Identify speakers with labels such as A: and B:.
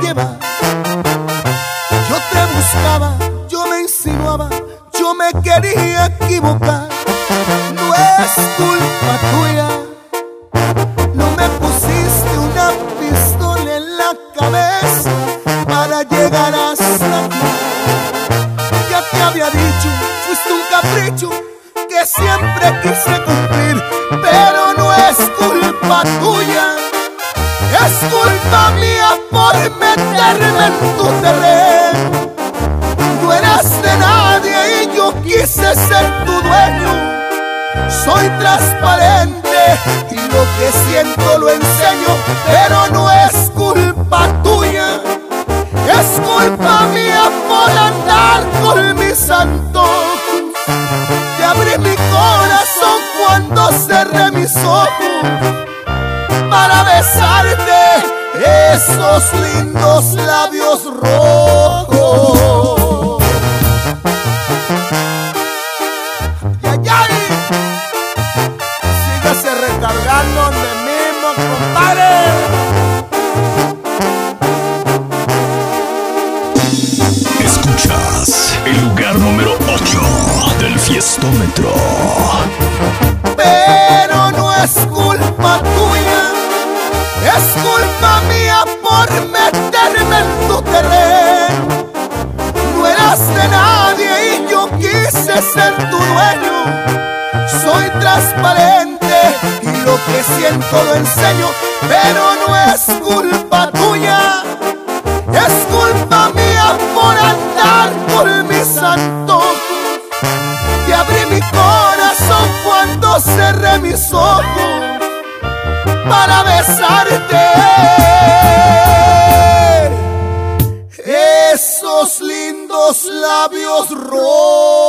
A: llevar. Yo te buscaba, yo me insinuaba, yo me quería equivocar. No es culpa tuya, no me pusiste una pistola en la cabeza para llegar hasta aquí. Ya te había dicho, fuiste un capricho que siempre quise cumplir, pero no es culpa tuya, es culpa mía por meterme en tu terreno. No eras de nadie y yo quise ser tu dueño. Soy transparente y lo que siento lo enseño, pero no es culpa tuya, es culpa mía por andar con mis antojos. Te abrí mi corazón cuando cerré mis ojos para besarte esos lindos labios rojos. Ay, ay, ay. Sígase recargando donde mismo, compadre.
B: Escuchas el lugar número 8 del Fiestómetro.
A: Pero no es culpa tuya, es culpa mía por meterme en tu terreno. No eras de nadie y yo quise ser tu dueño. Soy transparente y lo que siento lo enseño, pero no es culpa tuya, es culpa mía por andar con mis antojos. Te abrí mi corazón cuando cerré mis ojos para besarte esos lindos labios rojos.